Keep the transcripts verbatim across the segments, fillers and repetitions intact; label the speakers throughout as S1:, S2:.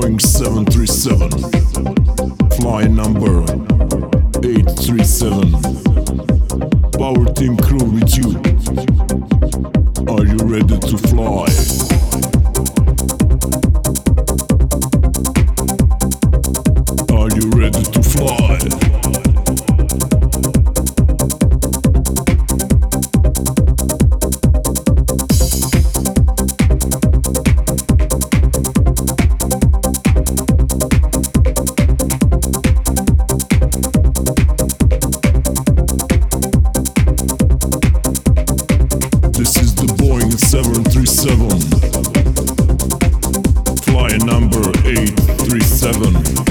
S1: Boeing seven three seven, flight number eight three seven. Power team crew with you. Are you ready to fly? Are you ready to fly? This is the Boeing seven three seven, flight number eight three seven.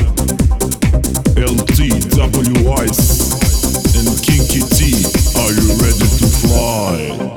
S1: L T, W Ice, and Kinky T, are you ready to fly?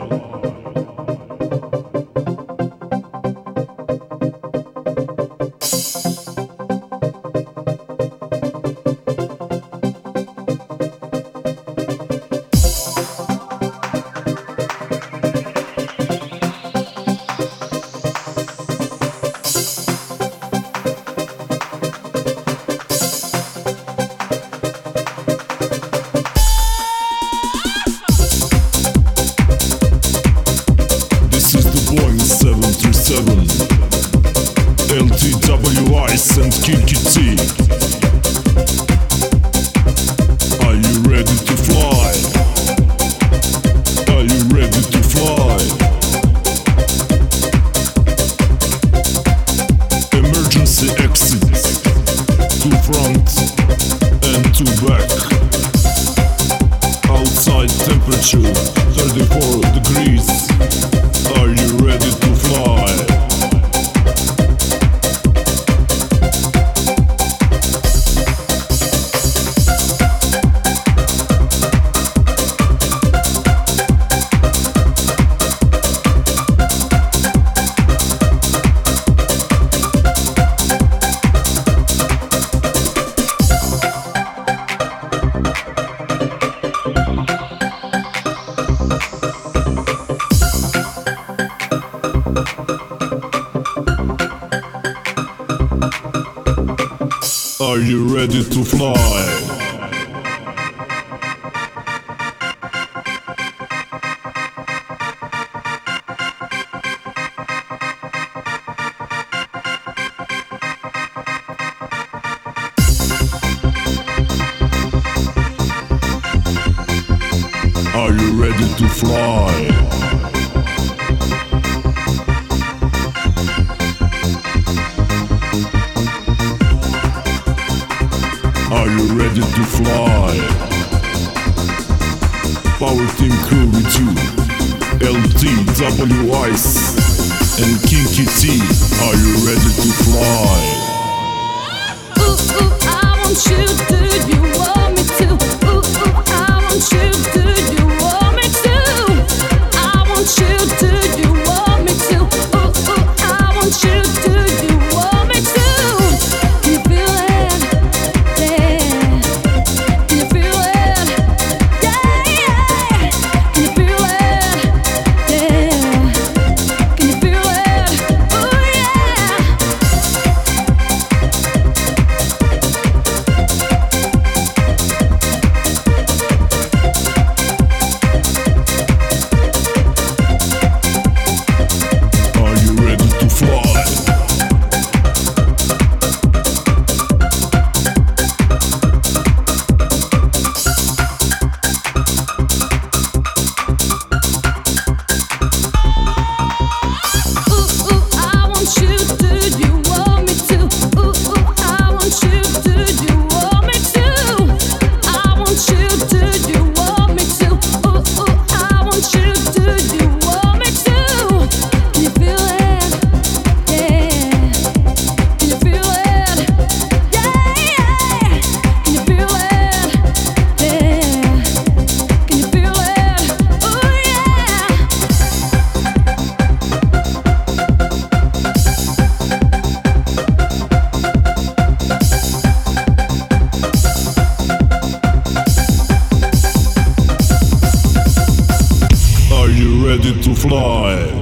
S1: seven three seven, L T W Ice and Kinky T. Are you ready to fly? Are you ready to fly? Emergency exit, to front and to back. Outside temperature thirty-four degrees. Are you ready to fly? Are you ready to fly? Are you ready to fly? Are you ready to fly? Power team crew with you. L T, W Ice, and Kinky T. Are you ready to fly?
S2: Ooh, ooh, I want you, do you want me to? Ooh, ooh, I want you, do you want me to? I want you, do you want me to? Ooh, ooh, I want you, do you want me to? Can you feel it? Yeah. Can you feel it? Yeah, yeah. Can you feel it? Yeah. Can you feel it? Ooh, yeah.
S1: Are you ready to fly?
S2: Ooh, ooh, I want you, do you want me to? Ooh, ooh, I want you, do you want me to? I want you, do you want me to? Ooh, ooh, I want you, do you want me to? Can you feel it? Yeah. Can you feel it? Yeah, yeah. Can you feel it? Yeah. Can you feel it? Ooh, yeah.
S1: Are you ready to fly?